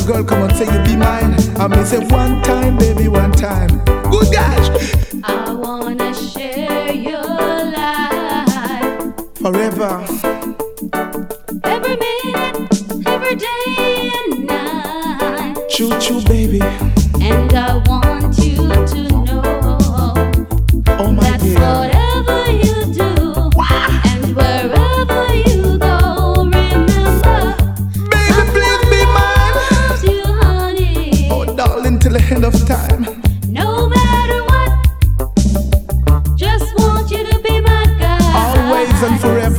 girl come and say you be mine. I me say one time, baby, one time. Good gosh. I wanna share your life Forever. every minute, every day and night. Choo choo, baby. And I want you to know Oh my that dear. whatever you do and wherever you go, remember Baby, please be mine. loves you, honey. Oh, darling, till the end of time. No matter what, just want you to be my guy. Always and forever.